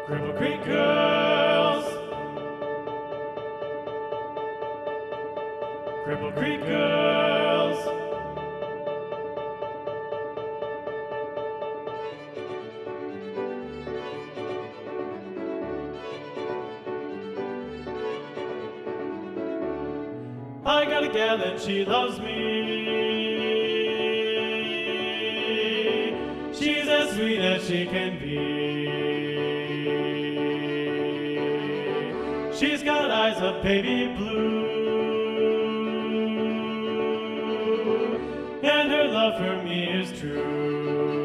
Cripple Creek Girls. Cripple Creek Girls. I got a gal and she loves me. She's as sweet as she can be. She's got eyes of baby blue, and her love for me is true.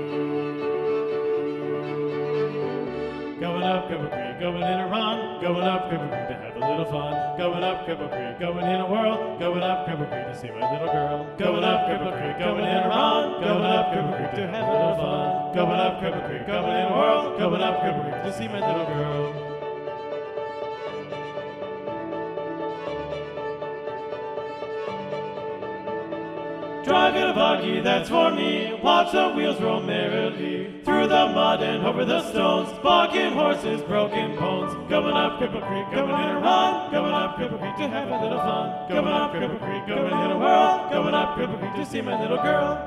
Going up Cripple Creek, going in a run, going up Cripple Creek to have a little fun. Going up Cripple Creek, going in a whirl, going up Cripple Creek to see my little girl. Going up Cripple Creek, going in a run, going up Cripple Creek to have a little fun. Going up Cripple Creek, going in a whirl, going up Cripple Creek to see my little girl. Driving a buggy, that's for me. Watch the wheels roll merrily through the mud and over the stones. Bucking horses, broken bones. Going up Cripple Creek, going in a run. Going up Cripple Creek to have a little fun. Going up Cripple Creek, going in a whirl. Going up Cripple Creek to see my little girl.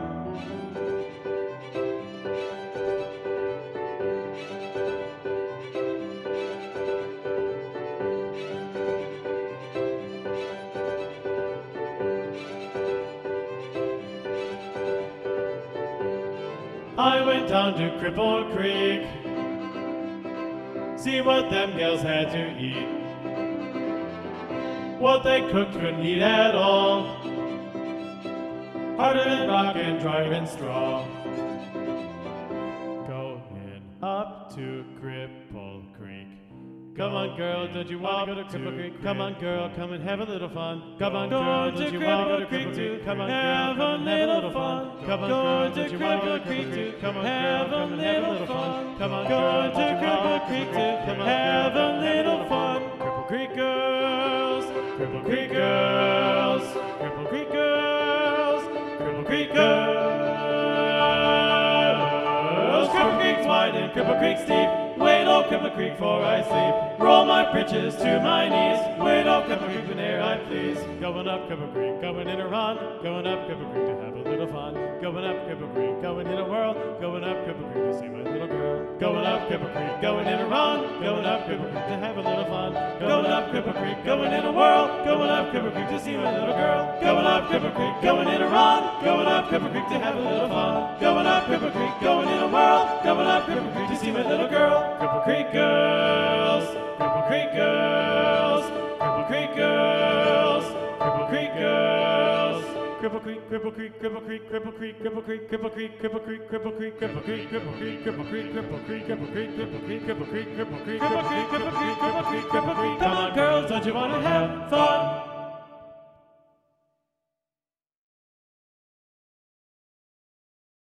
I went down to Cripple Creek, see what them gals had to eat. What they cooked couldn't eat at all, harder than rock and drier than straw. Going up to Cripple Creek. Come on, girl, don't you want to go to Cripple Creek? Come on, girl, come and have a little fun. Come on, girl, don't you want to go to Cripple Creek? Come on, girl, come and have a little fun. Come on, girl, don't you want to go to Cripple Creek? Come on, girl, come and have a little fun. Come on, girl, to Cripple Creek to have a little fun. Cripple Creek Girls, Cripple Creek Girls, Cripple Creek Girls, Cripple Creek Girls. Cripple Creek's wide and Cripple Creek's deep. Wade old Cripple Creek for I sleep. Roll my britches to my knees. Wade old Cripple Creek whene'er I please. Going up Cripple Creek, going in a run. Going up Cripple Creek to have a little fun. Going up Cripple Creek, going in a whirl. Going up Cripple Creek to see my little girl. Going up Cripple Creek, going in a run. Going up Cripple Creek to have a little fun. Going up Cripple Creek, going in a whirl. Going up Cripple Creek to see my little girl. Going up Cripple Creek, going in a run. Going up Cripple Creek to have a little fun. Going up Cripple Creek, going in a whirl. Going up Cripple Creek to see my little girl. Cripple Creek Girls, Cripple Creek Girls, Cripple Creek Girls, Cripple Creek Girls. Cripple Creek, Cripple Creek, Cripple Creek, Cripple Creek, Cripple Creek, Cripple Creek, Cripple Creek, Cripple Creek, Cripple Creek, Cripple Creek, Cripple Creek, Cripple Creek, Cripple Creek, Cripple Creek, Cripple Creek, Cripple Creek, Cripple Creek, Cripple Creek, Cripple Creek, Cripple Creek. Come on, girls, don't you want to have fun?